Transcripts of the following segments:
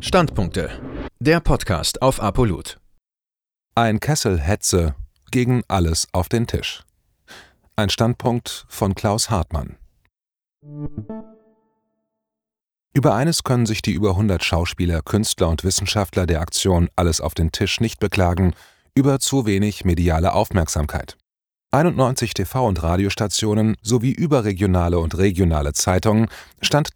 Standpunkte. Der Podcast auf Apolut. Ein Kessel Hetze gegen alles auf den Tisch. Ein Standpunkt von Klaus Hartmann. Über eines können sich die über 100 Schauspieler, Künstler und Wissenschaftler der Aktion Alles auf den Tisch nicht beklagen: über zu wenig mediale Aufmerksamkeit. 91 TV- und Radiostationen sowie überregionale und regionale Zeitungen, Stand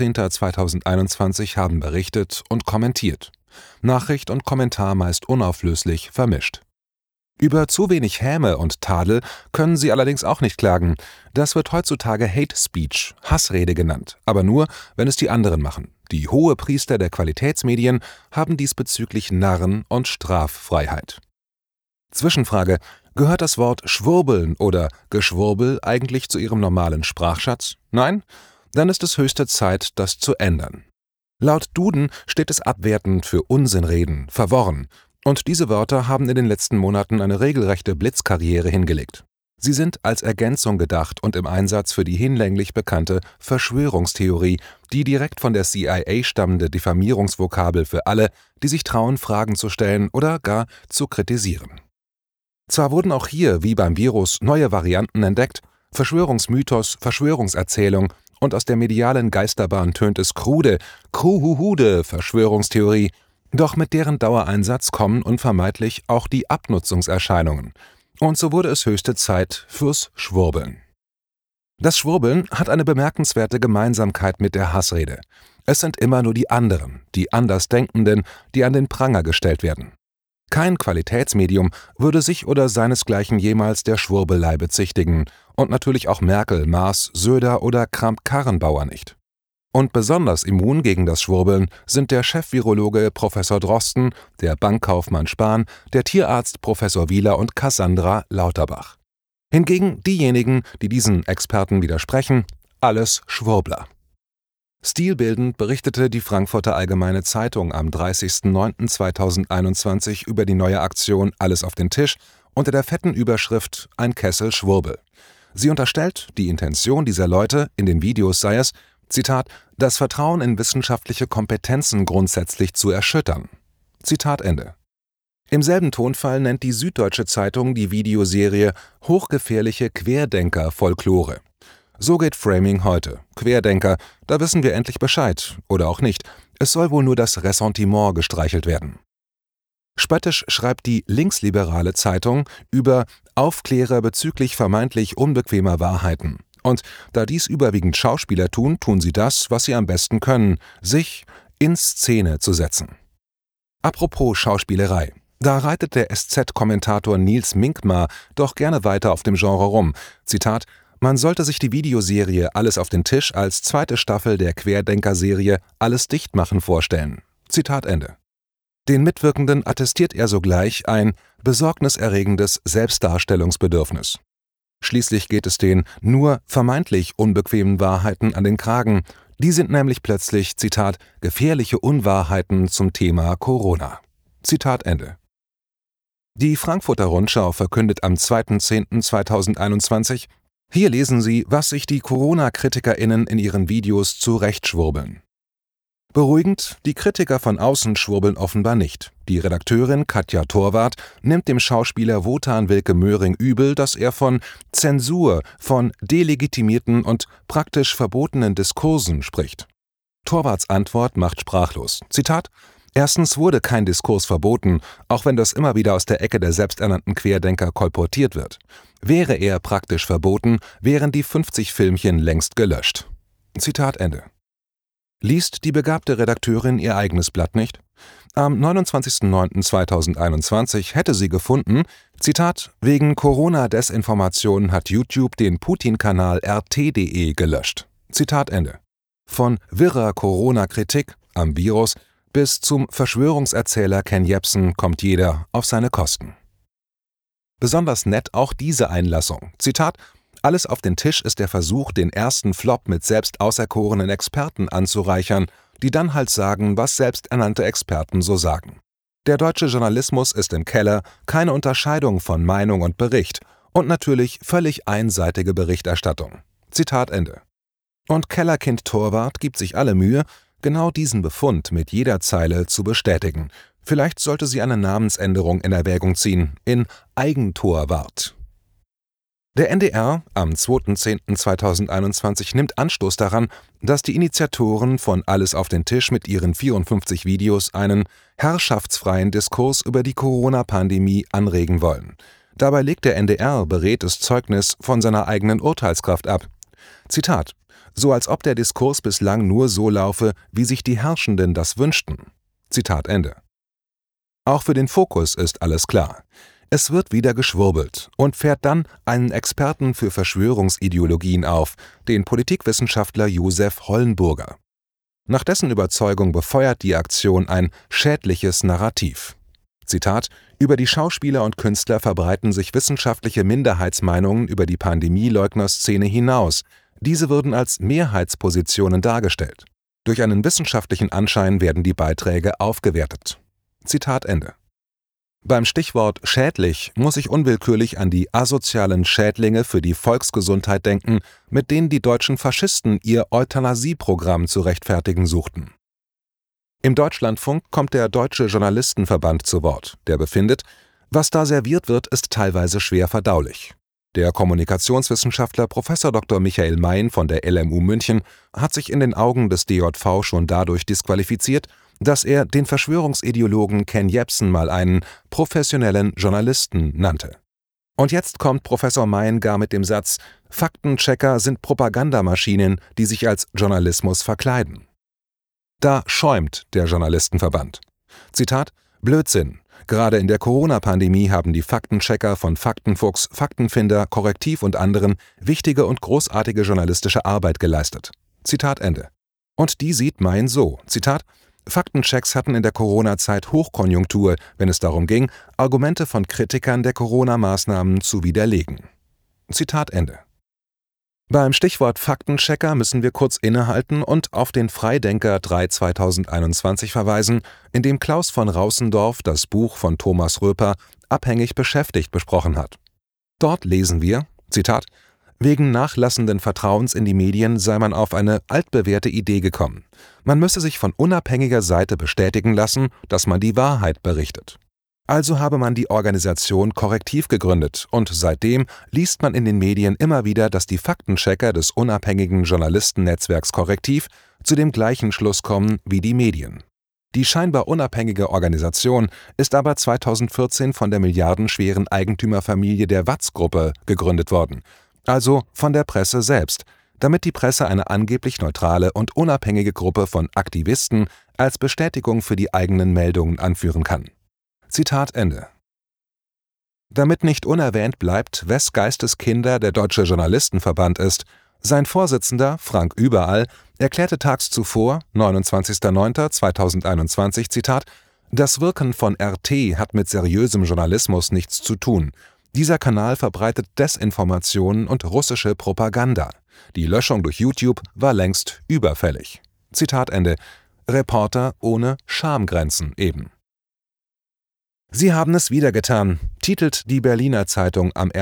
3.10.2021, haben berichtet und kommentiert. Nachricht und Kommentar meist unauflöslich vermischt. Über zu wenig Häme und Tadel können sie allerdings auch nicht klagen. Das wird heutzutage Hate Speech, Hassrede genannt, aber nur, wenn es die anderen machen. Die Hohepriester der Qualitätsmedien haben diesbezüglich Narren- und Straffreiheit. Zwischenfrage: Gehört das Wort Schwurbeln oder Geschwurbel eigentlich zu Ihrem normalen Sprachschatz? Nein? Dann ist es höchste Zeit, das zu ändern. Laut Duden steht es abwertend für Unsinnreden, verworren, und diese Wörter haben in den letzten Monaten eine regelrechte Blitzkarriere hingelegt. Sie sind als Ergänzung gedacht und im Einsatz für die hinlänglich bekannte Verschwörungstheorie, die direkt von der CIA stammende Diffamierungsvokabel für alle, die sich trauen, Fragen zu stellen oder gar zu kritisieren. Zwar wurden auch hier, wie beim Virus, neue Varianten entdeckt: Verschwörungsmythos, Verschwörungserzählung, und aus der medialen Geisterbahn tönt es krude, kruhuhude Verschwörungstheorie, doch mit deren Dauereinsatz kommen unvermeidlich auch die Abnutzungserscheinungen. Und so wurde es höchste Zeit fürs Schwurbeln. Das Schwurbeln hat eine bemerkenswerte Gemeinsamkeit mit der Hassrede. Es sind immer nur die anderen, die Andersdenkenden, die an den Pranger gestellt werden. Kein Qualitätsmedium würde sich oder seinesgleichen jemals der Schwurbelei bezichtigen, und natürlich auch Merkel, Maas, Söder oder Kramp-Karrenbauer nicht. Und besonders immun gegen das Schwurbeln sind der Chefvirologe Professor Drosten, der Bankkaufmann Spahn, der Tierarzt Professor Wieler und Cassandra Lauterbach. Hingegen diejenigen, die diesen Experten widersprechen: alles Schwurbler. Stilbildend berichtete die Frankfurter Allgemeine Zeitung am 30.09.2021 über die neue Aktion Alles auf den Tisch unter der fetten Überschrift »Ein Kessel Schwurbel«. Sie unterstellt, die Intention dieser Leute in den Videos sei es, Zitat, das Vertrauen in wissenschaftliche Kompetenzen grundsätzlich zu erschüttern. Zitat Ende. Im selben Tonfall nennt die Süddeutsche Zeitung die Videoserie »Hochgefährliche Querdenker-Folklore«. So geht Framing heute. Querdenker, da wissen wir endlich Bescheid. Oder auch nicht. Es soll wohl nur das Ressentiment gestreichelt werden. Spöttisch schreibt die linksliberale Zeitung über Aufklärer bezüglich vermeintlich unbequemer Wahrheiten. Und da dies überwiegend Schauspieler tun, tun sie das, was sie am besten können: sich in Szene zu setzen. Apropos Schauspielerei. Da reitet der SZ-Kommentator Nils Minkmar doch gerne weiter auf dem Genre rum. Zitat: Man sollte sich die Videoserie Alles auf den Tisch als zweite Staffel der Querdenker-Serie Alles dicht machen vorstellen. Zitat Ende. Den Mitwirkenden attestiert er sogleich ein besorgniserregendes Selbstdarstellungsbedürfnis. Schließlich geht es den nur vermeintlich unbequemen Wahrheiten an den Kragen. Die sind nämlich plötzlich, Zitat, gefährliche Unwahrheiten zum Thema Corona. Zitat Ende. Die Frankfurter Rundschau verkündet am 2.10.2021: Hier lesen Sie, was sich die Corona-KritikerInnen in ihren Videos zurechtschwurbeln. Beruhigend, die Kritiker von außen schwurbeln offenbar nicht. Die Redakteurin Katja Torwart nimmt dem Schauspieler Wotan Wilke Möhring übel, dass er von Zensur, von delegitimierten und praktisch verbotenen Diskursen spricht. Torwarts Antwort macht sprachlos. Zitat: Erstens wurde kein Diskurs verboten, auch wenn das immer wieder aus der Ecke der selbsternannten Querdenker kolportiert wird. Wäre er praktisch verboten, wären die 50 Filmchen längst gelöscht. Zitat Ende. Liest die begabte Redakteurin ihr eigenes Blatt nicht? Am 29.09.2021 hätte sie gefunden, Zitat, wegen Corona-Desinformation hat YouTube den Putin-Kanal RT.de gelöscht. Zitat Ende. Von wirrer Corona-Kritik am Virus bis zum Verschwörungserzähler Ken Jebsen kommt jeder auf seine Kosten. Besonders nett auch diese Einlassung. Zitat: Alles auf den Tisch ist der Versuch, den ersten Flop mit selbst auserkorenen Experten anzureichern, die dann halt sagen, was selbsternannte Experten so sagen. Der deutsche Journalismus ist im Keller, keine Unterscheidung von Meinung und Bericht und natürlich völlig einseitige Berichterstattung. Zitat Ende. Und Kellerkind Torwart gibt sich alle Mühe, genau diesen Befund mit jeder Zeile zu bestätigen. Vielleicht sollte sie eine Namensänderung in Erwägung ziehen, in Eigentorwart. Der NDR am 2.10.2021 nimmt Anstoß daran, dass die Initiatoren von Alles auf den Tisch mit ihren 54 Videos einen herrschaftsfreien Diskurs über die Corona-Pandemie anregen wollen. Dabei legt der NDR beredtes Zeugnis von seiner eigenen Urteilskraft ab. Zitat: »So als ob der Diskurs bislang nur so laufe, wie sich die Herrschenden das wünschten.« Zitat Ende. Auch für den Fokus ist alles klar. Es wird wieder geschwurbelt und fährt dann einen Experten für Verschwörungsideologien auf, den Politikwissenschaftler Josef Hollenburger. Nach dessen Überzeugung befeuert die Aktion ein schädliches Narrativ. Zitat: »Über die Schauspieler und Künstler verbreiten sich wissenschaftliche Minderheitsmeinungen über die Pandemieleugner-Szene hinaus. Diese würden als Mehrheitspositionen dargestellt. Durch einen wissenschaftlichen Anschein werden die Beiträge aufgewertet.« Zitat Ende. Beim Stichwort schädlich muss ich unwillkürlich an die asozialen Schädlinge für die Volksgesundheit denken, mit denen die deutschen Faschisten ihr Euthanasieprogramm zu rechtfertigen suchten. Im Deutschlandfunk kommt der Deutsche Journalistenverband zu Wort, der befindet, was da serviert wird, ist teilweise schwer verdaulich. Der Kommunikationswissenschaftler Prof. Dr. Michael Mein von der LMU München hat sich in den Augen des DJV schon dadurch disqualifiziert, dass er den Verschwörungsideologen Ken Jebsen mal einen professionellen Journalisten nannte. Und jetzt kommt Professor Mein gar mit dem Satz: Faktenchecker sind Propagandamaschinen, die sich als Journalismus verkleiden. Da schäumt der Journalistenverband. Zitat: Blödsinn. Gerade in der Corona-Pandemie haben die Faktenchecker von Faktenfuchs, Faktenfinder, Korrektiv und anderen wichtige und großartige journalistische Arbeit geleistet. Zitat Ende. Und die sieht Mein so, Zitat: Faktenchecks hatten in der Corona-Zeit Hochkonjunktur, wenn es darum ging, Argumente von Kritikern der Corona-Maßnahmen zu widerlegen. Zitat Ende. Beim Stichwort Faktenchecker müssen wir kurz innehalten und auf den Freidenker 3/2021 verweisen, in dem Klaus von Raußendorf das Buch von Thomas Röper Abhängig beschäftigt besprochen hat. Dort lesen wir, Zitat: Wegen nachlassenden Vertrauens in die Medien sei man auf eine altbewährte Idee gekommen. Man müsse sich von unabhängiger Seite bestätigen lassen, dass man die Wahrheit berichtet. Also habe man die Organisation Korrektiv gegründet und seitdem liest man in den Medien immer wieder, dass die Faktenchecker des unabhängigen Journalistennetzwerks Korrektiv zu dem gleichen Schluss kommen wie die Medien. Die scheinbar unabhängige Organisation ist aber 2014 von der milliardenschweren Eigentümerfamilie der Watz-Gruppe gegründet worden, also von der Presse selbst, damit die Presse eine angeblich neutrale und unabhängige Gruppe von Aktivisten als Bestätigung für die eigenen Meldungen anführen kann. Zitat Ende. Damit nicht unerwähnt bleibt, wes Geistes Kinder der Deutsche Journalistenverband ist, sein Vorsitzender, Frank Überall, erklärte tags zuvor, 29.09.2021, Zitat: Das Wirken von RT hat mit seriösem Journalismus nichts zu tun. Dieser Kanal verbreitet Desinformationen und russische Propaganda. Die Löschung durch YouTube war längst überfällig. Zitat Ende. Reporter ohne Schamgrenzen eben. Sie haben es wieder getan, titelt die Berliner Zeitung am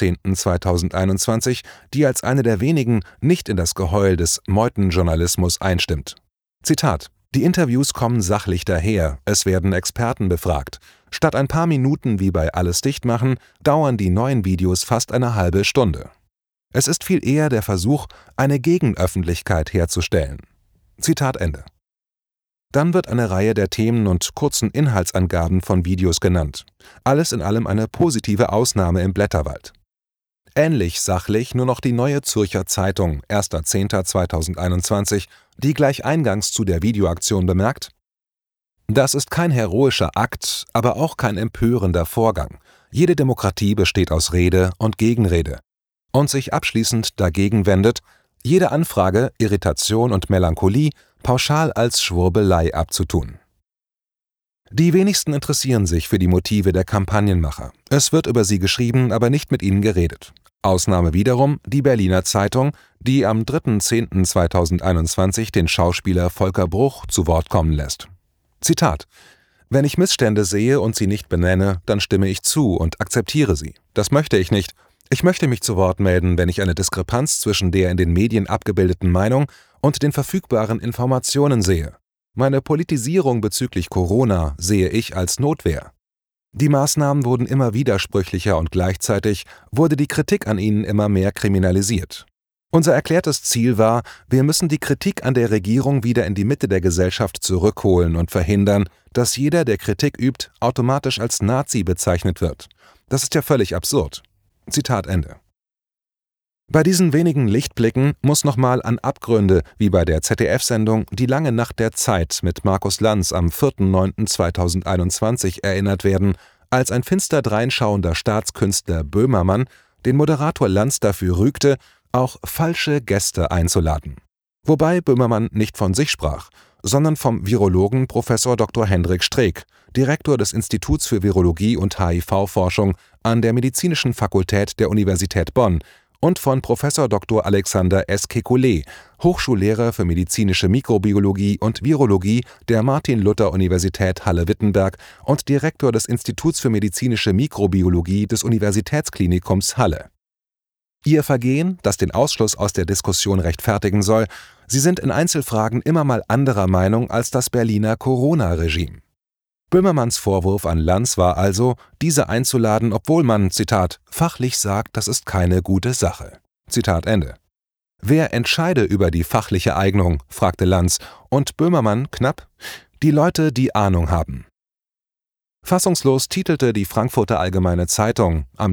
1.10.2021, die als eine der wenigen nicht in das Geheul des Meutenjournalismus einstimmt. Zitat: Die Interviews kommen sachlich daher, es werden Experten befragt. Statt ein paar Minuten wie bei Alles dicht machen, dauern die neuen Videos fast eine halbe Stunde. Es ist viel eher der Versuch, eine Gegenöffentlichkeit herzustellen. Zitat Ende. Dann wird eine Reihe der Themen und kurzen Inhaltsangaben von Videos genannt. Alles in allem eine positive Ausnahme im Blätterwald. Ähnlich sachlich nur noch die Neue Zürcher Zeitung, 1.10.2021, die gleich eingangs zu der Videoaktion bemerkt: Das ist kein heroischer Akt, aber auch kein empörender Vorgang. Jede Demokratie besteht aus Rede und Gegenrede. Und sich abschließend dagegen wendet, jede Anfrage, Irritation und Melancholie pauschal als Schwurbelei abzutun. Die wenigsten interessieren sich für die Motive der Kampagnenmacher. Es wird über sie geschrieben, aber nicht mit ihnen geredet. Ausnahme wiederum die Berliner Zeitung, die am 3.10.2021 den Schauspieler Volker Bruch zu Wort kommen lässt. Zitat: Wenn ich Missstände sehe und sie nicht benenne, dann stimme ich zu und akzeptiere sie. Das möchte ich nicht. Ich möchte mich zu Wort melden, wenn ich eine Diskrepanz zwischen der in den Medien abgebildeten Meinung und den verfügbaren Informationen sehe. Meine Politisierung bezüglich Corona sehe ich als Notwehr. Die Maßnahmen wurden immer widersprüchlicher und gleichzeitig wurde die Kritik an ihnen immer mehr kriminalisiert. Unser erklärtes Ziel war, wir müssen die Kritik an der Regierung wieder in die Mitte der Gesellschaft zurückholen und verhindern, dass jeder, der Kritik übt, automatisch als Nazi bezeichnet wird. Das ist ja völlig absurd. Zitat Ende. Bei diesen wenigen Lichtblicken muss nochmal an Abgründe wie bei der ZDF-Sendung Die lange Nacht der Zeit mit Markus Lanz am 4.9.2021 erinnert werden, als ein finster dreinschauender Staatskünstler Böhmermann den Moderator Lanz dafür rügte, auch falsche Gäste einzuladen. Wobei Böhmermann nicht von sich sprach, sondern vom Virologen Prof. Dr. Hendrik Streeck, Direktor des Instituts für Virologie und HIV-Forschung an der Medizinischen Fakultät der Universität Bonn, und von Prof. Dr. Alexander S. Kekulé, Hochschullehrer für medizinische Mikrobiologie und Virologie der Martin-Luther-Universität Halle-Wittenberg und Direktor des Instituts für medizinische Mikrobiologie des Universitätsklinikums Halle. Ihr Vergehen, das den Ausschluss aus der Diskussion rechtfertigen soll, sie sind in Einzelfragen immer mal anderer Meinung als das Berliner Corona-Regime. Böhmermanns Vorwurf an Lanz war also, diese einzuladen, obwohl man, Zitat, fachlich sagt, das ist keine gute Sache. Zitat Ende. Wer entscheide über die fachliche Eignung, fragte Lanz, und Böhmermann knapp, die Leute, die Ahnung haben. Fassungslos titelte die Frankfurter Allgemeine Zeitung am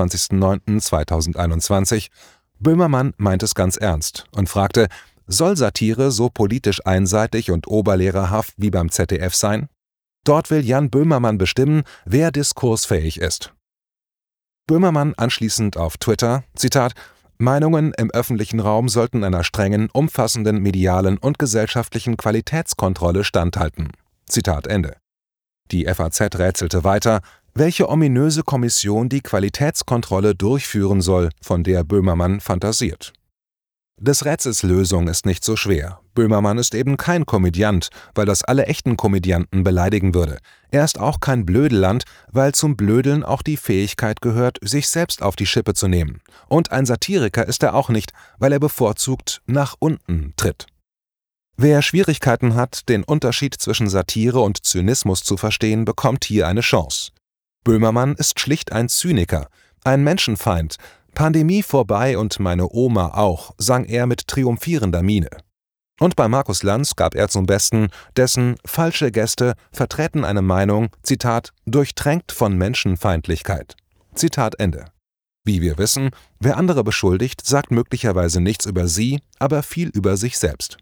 23.09.2021, Böhmermann meint es ganz ernst und fragte, soll Satire so politisch einseitig und oberlehrerhaft wie beim ZDF sein? Dort will Jan Böhmermann bestimmen, wer diskursfähig ist. Böhmermann anschließend auf Twitter, Zitat, Meinungen im öffentlichen Raum sollten einer strengen, umfassenden medialen und gesellschaftlichen Qualitätskontrolle standhalten. Zitat Ende. Die FAZ rätselte weiter, welche ominöse Kommission die Qualitätskontrolle durchführen soll, von der Böhmermann fantasiert. Des Rätsels Lösung ist nicht so schwer. Böhmermann ist eben kein Komödiant, weil das alle echten Komödianten beleidigen würde. Er ist auch kein Blödelland, weil zum Blödeln auch die Fähigkeit gehört, sich selbst auf die Schippe zu nehmen. Und ein Satiriker ist er auch nicht, weil er bevorzugt nach unten tritt. Wer Schwierigkeiten hat, den Unterschied zwischen Satire und Zynismus zu verstehen, bekommt hier eine Chance. Böhmermann ist schlicht ein Zyniker, ein Menschenfeind. Pandemie vorbei und meine Oma auch, sang er mit triumphierender Miene. Und bei Markus Lanz gab er zum Besten, dessen falsche Gäste vertreten eine Meinung, Zitat, durchtränkt von Menschenfeindlichkeit. Zitat Ende. Wie wir wissen, wer andere beschuldigt, sagt möglicherweise nichts über sie, aber viel über sich selbst.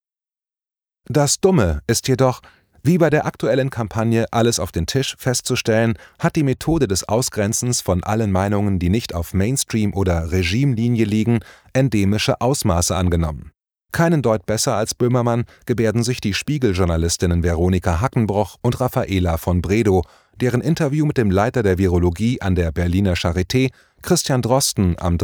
Das Dumme ist jedoch, wie bei der aktuellen Kampagne Alles auf den Tisch festzustellen, hat die Methode des Ausgrenzens von allen Meinungen, die nicht auf Mainstream- oder Regimelinie liegen, endemische Ausmaße angenommen. Keinen Deut besser als Böhmermann gebärden sich die Spiegel-Journalistinnen Veronika Hackenbroch und Raffaela von Bredow, deren Interview mit dem Leiter der Virologie an der Berliner Charité, Christian Drosten, am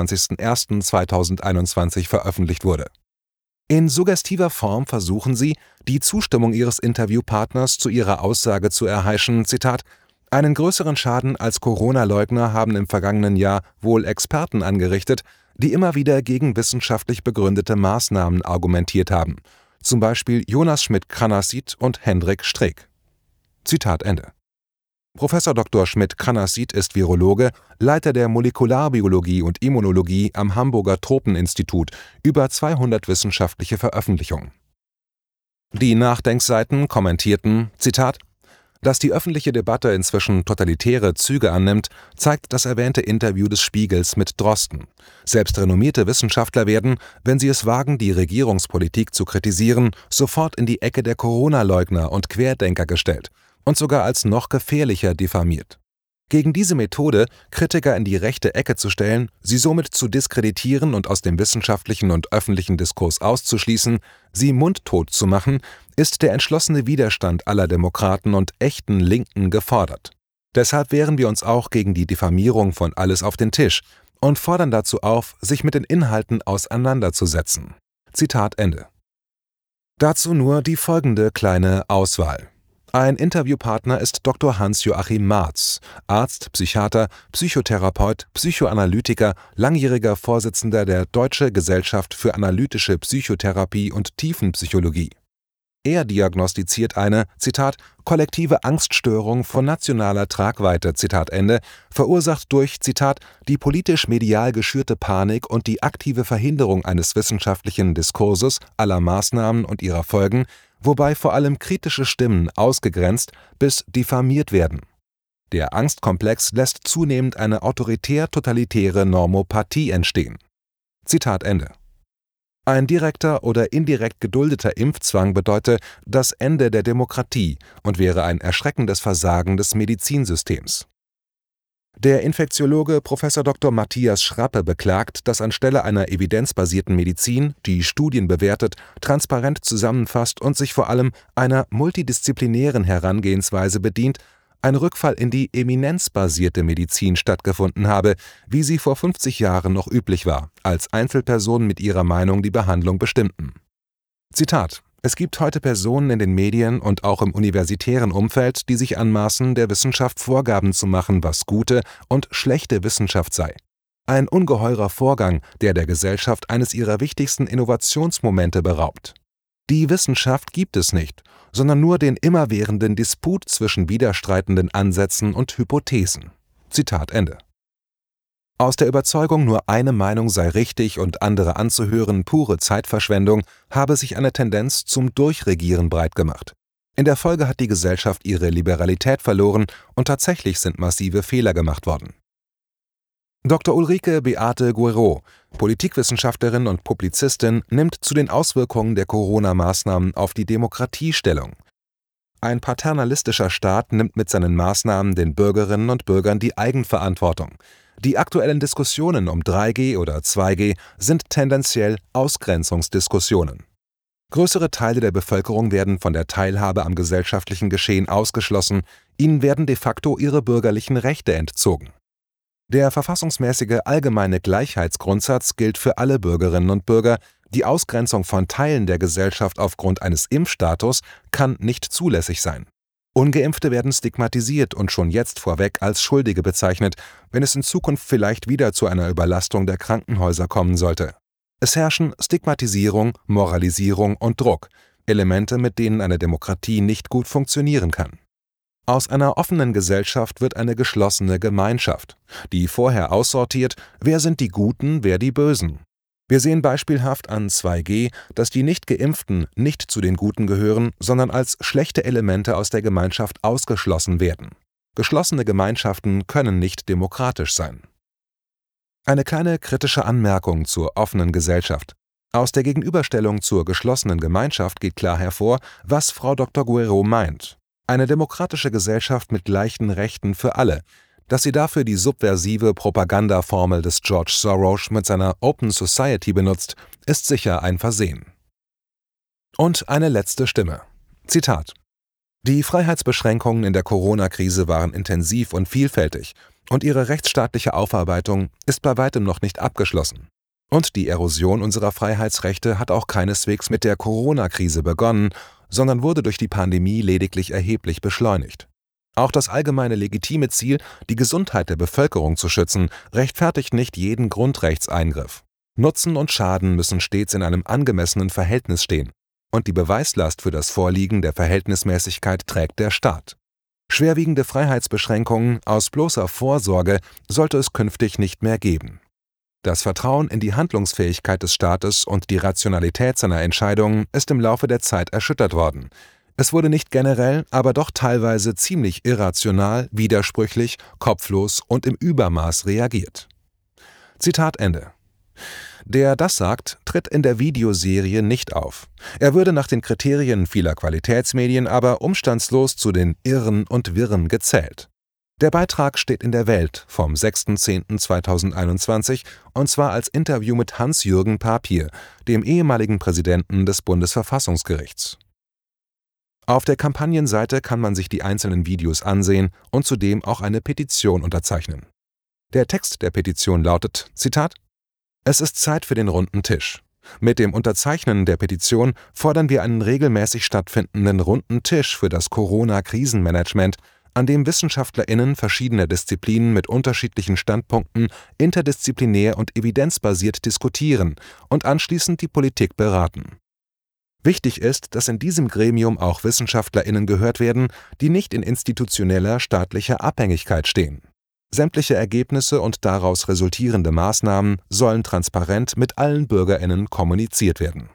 23.01.2021 veröffentlicht wurde. In suggestiver Form versuchen sie, die Zustimmung ihres Interviewpartners zu ihrer Aussage zu erheischen, Zitat, einen größeren Schaden als Corona-Leugner haben im vergangenen Jahr wohl Experten angerichtet, die immer wieder gegen wissenschaftlich begründete Maßnahmen argumentiert haben, zum Beispiel Jonas Schmidt-Cranacit und Hendrik Streeck. Zitat Ende. Prof. Dr. Schmidt-Cranacit ist Virologe, Leiter der Molekularbiologie und Immunologie am Hamburger Tropeninstitut, über 200 wissenschaftliche Veröffentlichungen. Die Nachdenkseiten kommentierten, Zitat, dass die öffentliche Debatte inzwischen totalitäre Züge annimmt, zeigt das erwähnte Interview des Spiegels mit Drosten. Selbst renommierte Wissenschaftler werden, wenn sie es wagen, die Regierungspolitik zu kritisieren, sofort in die Ecke der Corona-Leugner und Querdenker gestellt und sogar als noch gefährlicher diffamiert. Gegen diese Methode, Kritiker in die rechte Ecke zu stellen, sie somit zu diskreditieren und aus dem wissenschaftlichen und öffentlichen Diskurs auszuschließen, sie mundtot zu machen, ist der entschlossene Widerstand aller Demokraten und echten Linken gefordert. Deshalb wehren wir uns auch gegen die Diffamierung von Alles auf den Tisch und fordern dazu auf, sich mit den Inhalten auseinanderzusetzen. Zitat Ende. Dazu nur die folgende kleine Auswahl. Ein Interviewpartner ist Dr. Hans-Joachim Marz, Arzt, Psychiater, Psychotherapeut, Psychoanalytiker, langjähriger Vorsitzender der Deutsche Gesellschaft für analytische Psychotherapie und Tiefenpsychologie. Er diagnostiziert eine, Zitat, kollektive Angststörung von nationaler Tragweite, Zitat Ende, verursacht durch, Zitat, die politisch-medial geschürte Panik und die aktive Verhinderung eines wissenschaftlichen Diskurses aller Maßnahmen und ihrer Folgen, wobei vor allem kritische Stimmen ausgegrenzt bis diffamiert werden. Der Angstkomplex lässt zunehmend eine autoritär-totalitäre Normopathie entstehen. Zitat Ende. Ein direkter oder indirekt geduldeter Impfzwang bedeute das Ende der Demokratie und wäre ein erschreckendes Versagen des Medizinsystems. Der Infektiologe Prof. Dr. Matthias Schrappe beklagt, dass anstelle einer evidenzbasierten Medizin, die Studien bewertet, transparent zusammenfasst und sich vor allem einer multidisziplinären Herangehensweise bedient, ein Rückfall in die eminenzbasierte Medizin stattgefunden habe, wie sie vor 50 Jahren noch üblich war, als Einzelpersonen mit ihrer Meinung die Behandlung bestimmten. Zitat: Es gibt heute Personen in den Medien und auch im universitären Umfeld, die sich anmaßen, der Wissenschaft Vorgaben zu machen, was gute und schlechte Wissenschaft sei. Ein ungeheurer Vorgang, der Gesellschaft eines ihrer wichtigsten Innovationsmomente beraubt. Die Wissenschaft gibt es nicht, sondern nur den immerwährenden Disput zwischen widerstreitenden Ansätzen und Hypothesen. Zitat Ende. Aus der Überzeugung, nur eine Meinung sei richtig und andere anzuhören pure Zeitverschwendung, habe sich eine Tendenz zum Durchregieren breitgemacht. In der Folge hat die Gesellschaft ihre Liberalität verloren und tatsächlich sind massive Fehler gemacht worden. Dr. Ulrike Beate Guerreau, Politikwissenschaftlerin und Publizistin, nimmt zu den Auswirkungen der Corona-Maßnahmen auf die Demokratie Stellung. Ein paternalistischer Staat nimmt mit seinen Maßnahmen den Bürgerinnen und Bürgern die Eigenverantwortung. Die aktuellen Diskussionen um 3G oder 2G sind tendenziell Ausgrenzungsdiskussionen. Größere Teile der Bevölkerung werden von der Teilhabe am gesellschaftlichen Geschehen ausgeschlossen, ihnen werden de facto ihre bürgerlichen Rechte entzogen. Der verfassungsmäßige allgemeine Gleichheitsgrundsatz gilt für alle Bürgerinnen und Bürger, die Ausgrenzung von Teilen der Gesellschaft aufgrund eines Impfstatus kann nicht zulässig sein. Ungeimpfte werden stigmatisiert und schon jetzt vorweg als Schuldige bezeichnet, wenn es in Zukunft vielleicht wieder zu einer Überlastung der Krankenhäuser kommen sollte. Es herrschen Stigmatisierung, Moralisierung und Druck, Elemente, mit denen eine Demokratie nicht gut funktionieren kann. Aus einer offenen Gesellschaft wird eine geschlossene Gemeinschaft, die vorher aussortiert, wer sind die Guten, wer die Bösen. Wir sehen beispielhaft an 2G, dass die Nicht-Geimpften nicht zu den Guten gehören, sondern als schlechte Elemente aus der Gemeinschaft ausgeschlossen werden. Geschlossene Gemeinschaften können nicht demokratisch sein. Eine kleine kritische Anmerkung zur offenen Gesellschaft. Aus der Gegenüberstellung zur geschlossenen Gemeinschaft geht klar hervor, was Frau Dr. Guerreau meint. Eine demokratische Gesellschaft mit gleichen Rechten für alle. Dass sie dafür die subversive Propagandaformel des George Soros mit seiner Open Society benutzt, ist sicher ein Versehen. Und eine letzte Stimme. Zitat: Die Freiheitsbeschränkungen in der Corona-Krise waren intensiv und vielfältig und ihre rechtsstaatliche Aufarbeitung ist bei weitem noch nicht abgeschlossen. Und die Erosion unserer Freiheitsrechte hat auch keineswegs mit der Corona-Krise begonnen, sondern wurde durch die Pandemie lediglich erheblich beschleunigt. Auch das allgemeine legitime Ziel, die Gesundheit der Bevölkerung zu schützen, rechtfertigt nicht jeden Grundrechtseingriff. Nutzen und Schaden müssen stets in einem angemessenen Verhältnis stehen, und die Beweislast für das Vorliegen der Verhältnismäßigkeit trägt der Staat. Schwerwiegende Freiheitsbeschränkungen aus bloßer Vorsorge sollte es künftig nicht mehr geben. Das Vertrauen in die Handlungsfähigkeit des Staates und die Rationalität seiner Entscheidungen ist im Laufe der Zeit erschüttert worden. Es wurde nicht generell, aber doch teilweise ziemlich irrational, widersprüchlich, kopflos und im Übermaß reagiert. Zitat Ende. Der das sagt, tritt in der Videoserie nicht auf. Er würde nach den Kriterien vieler Qualitätsmedien aber umstandslos zu den Irren und Wirren gezählt. Der Beitrag steht in der Welt vom 6.10.2021 und zwar als Interview mit Hans-Jürgen Papier, dem ehemaligen Präsidenten des Bundesverfassungsgerichts. Auf der Kampagnenseite kann man sich die einzelnen Videos ansehen und zudem auch eine Petition unterzeichnen. Der Text der Petition lautet, Zitat: Es ist Zeit für den runden Tisch. Mit dem Unterzeichnen der Petition fordern wir einen regelmäßig stattfindenden runden Tisch für das Corona-Krisenmanagement, an dem WissenschaftlerInnen verschiedener Disziplinen mit unterschiedlichen Standpunkten interdisziplinär und evidenzbasiert diskutieren und anschließend die Politik beraten. Wichtig ist, dass in diesem Gremium auch WissenschaftlerInnen gehört werden, die nicht in institutioneller staatlicher Abhängigkeit stehen. Sämtliche Ergebnisse und daraus resultierende Maßnahmen sollen transparent mit allen BürgerInnen kommuniziert werden.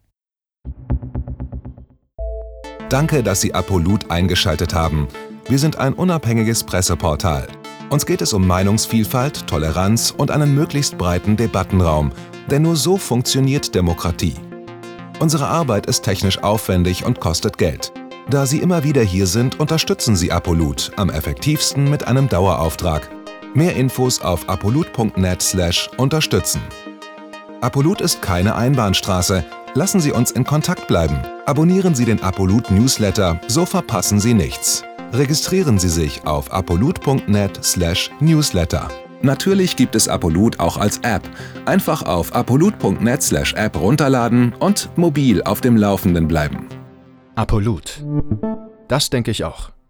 Danke, dass Sie Apolut eingeschaltet haben. Wir sind ein unabhängiges Presseportal. Uns geht es um Meinungsvielfalt, Toleranz und einen möglichst breiten Debattenraum, denn nur so funktioniert Demokratie. Unsere Arbeit ist technisch aufwendig und kostet Geld. Da Sie immer wieder hier sind, unterstützen Sie Apolut am effektivsten mit einem Dauerauftrag. Mehr Infos auf apolut.net/unterstützen. Apolut ist keine Einbahnstraße. Lassen Sie uns in Kontakt bleiben. Abonnieren Sie den Apolut Newsletter, so verpassen Sie nichts. Registrieren Sie sich auf apolut.net/newsletter. Natürlich gibt es Apolut auch als App. Einfach auf apolut.net/app runterladen und mobil auf dem Laufenden bleiben. Apolut. Das denke ich auch.